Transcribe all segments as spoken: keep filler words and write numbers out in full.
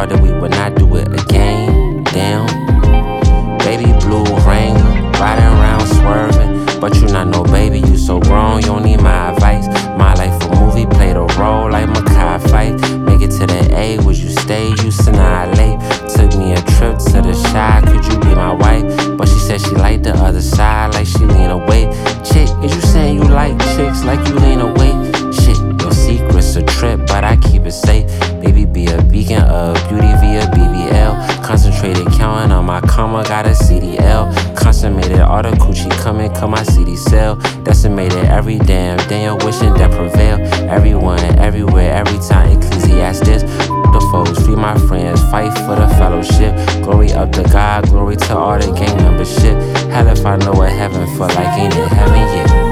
swore that we would not do it again. Damn. Baby blue Wrangler, riding around swerving. But you not no baby, you so grown, you don't need my advice. My life a movie, played a role like Makai fight. Make it to the A, would you stay? You annihilate. Took me a trip to the shy, could you be my wife? But she said she liked the other side, like she lean away. Chick, is you saying you like chicks like you lean away? Shit, your secret's a trip, but I keep it safe. Baby, be a beacon of beauty via B B L. Concentrated counting on my comma, got a C D L. Consummated all the coochie coming, come my C D sell. Decimated every damn Daniel wishing that prevail. Everyone, everywhere, every time Ecclesiastes. The foes, free my friends, fight for the fellowship. Glory up to God, glory to all the gang membership. Hell if I know what heaven feel like, ain't in heaven yet.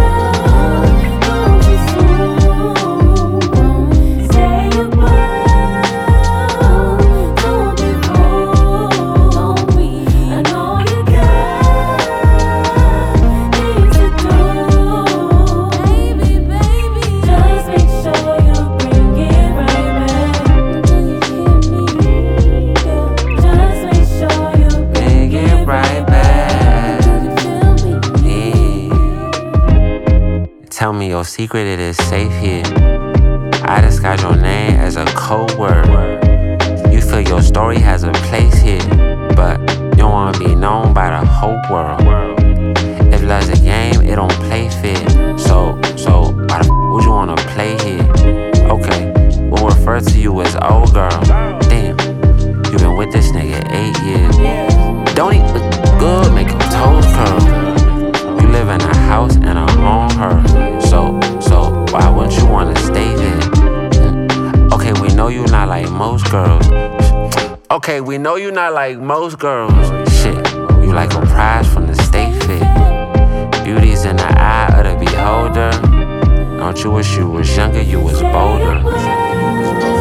Tell me your secret, it is safe here. I disguise your name as a code word. You feel your story has a place here, but you don't wanna be known by the whole world. If love's a game, it don't play fair. So, so why the f would you wanna play here? Okay, we'll refer to you as old girl. Damn, you been with this nigga eight years. Don't eat good, make your toes curl. You live in a house and I own her. So, so why wouldn't you wanna stay there? Mm. Okay, we know you not like most girls. Okay, we know you not like most girls. Shit, you like a prize from the state fair. Beauty's in the eye of the beholder. Don't you wish you was younger, you was bolder?